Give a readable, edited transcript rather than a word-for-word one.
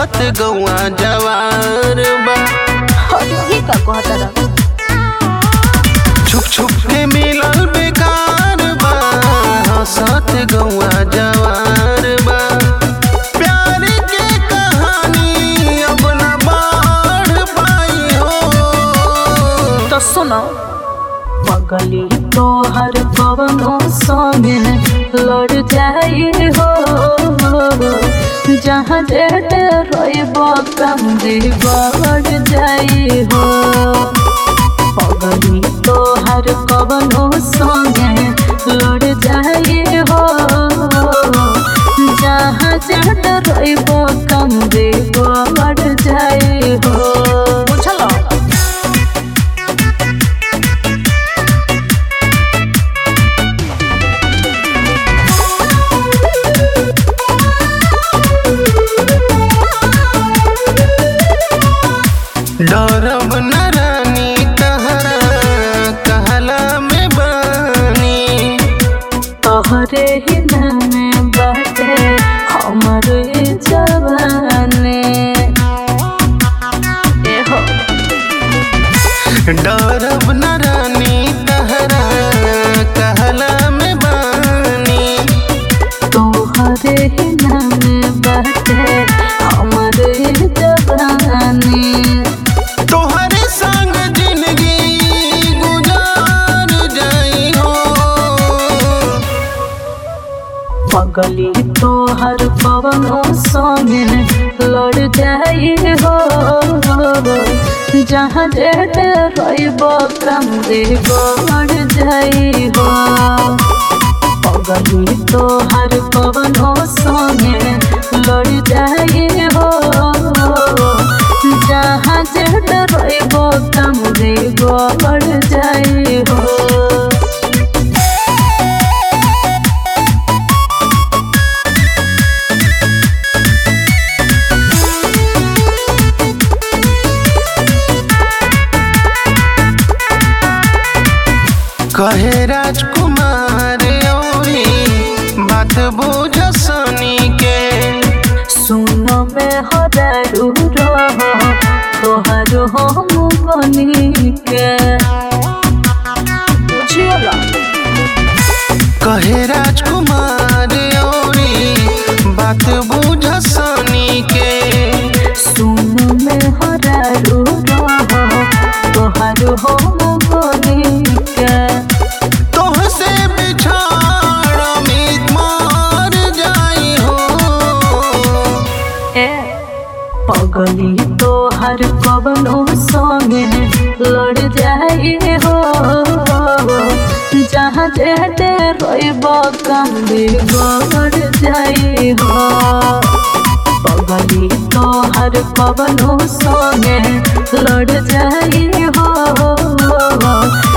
हंसत गौआ जवार बा। ही का कहता रहा छुप छुप के मिलल बेकार बा, हंसत गौआ जवार बा। प्यार के कहानी अब न बढ़ पाई हो। तो सुनो, पगली तोहर कवनो संगे लड़ जाई हो, जहाँ डेट रोइब कमरी बढ़ जाई हो। पगली तोहर कवनो संगे लड़ जाई हो, जहाँ डेट रोइब कमरी बढ़ जाई हो। बुझलो? डरब न रानी तहरा कहला में बानी, तोहरे ही नाम बाटे हमर जवानी। एहो डरब न रानी तहरा कहला में बानी, तोहरे ही नाम बाटे हमर जवानी। तोहरे संग जिंदगी गुजार जाई हो। पगली तोहर कवनो संगे लड़ जाई हो, जहाँ डेट रोइब कमरी बढ़ जाई हो। पगली तोहर कवनो संगे लड़ जाई हो, जहाँ डेट रोइब कमरी बढ़ जाई हो। कहे राजकुमार औरी बात बुझ सनी के, सुनो में हरारू रहो तोहर हम बनी के। बुझियोला? कहे राजकुमार औरी बात बुझ सनी के, सुनो में हरारू रहो तोहर हम बनी के। तोहसे बिछड़ उम्मीद मार जाई हो। ए पगली तोहर कवनो संगे लड़ जाई हो, जहाँ डेट रोइब कमरी बढ़ जाई हो। पगली तोहर कवनो संगे लड़ जाई हो,